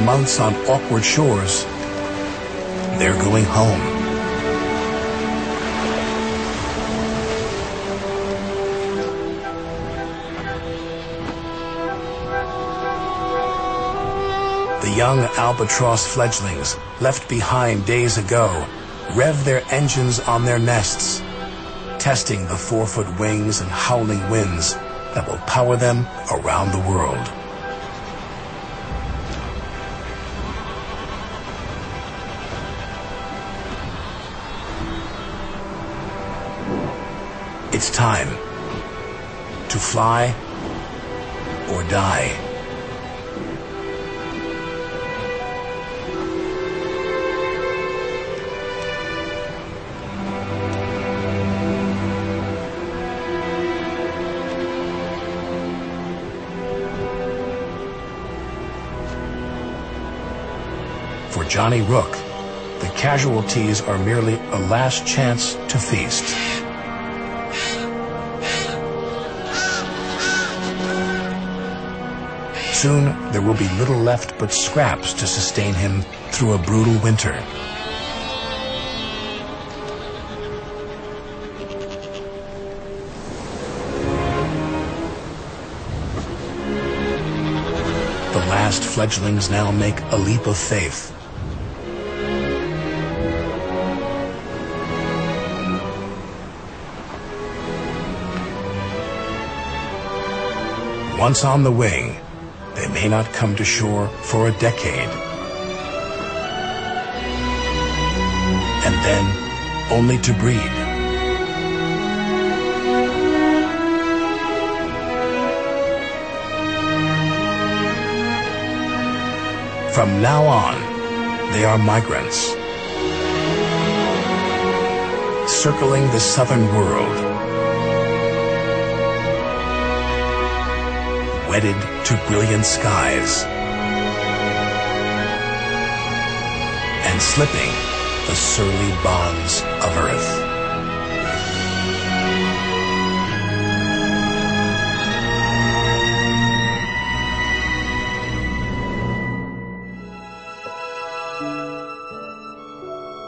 months on awkward shores, they're going home. The young albatross fledglings, left behind days ago, rev their engines on their nests, testing the 4-foot wings and howling winds that will power them around the world. It's time to fly or die. For Johnny Rook, the casualties are merely a last chance to feast. Soon, there will be little left but scraps to sustain him through a brutal winter. The last fledglings now make a leap of faith. Once on the wing, they may not come to shore for a decade. And then only to breed. From now on, they are migrants, circling the southern world, wedded to brilliant skies, and slipping the surly bonds of earth.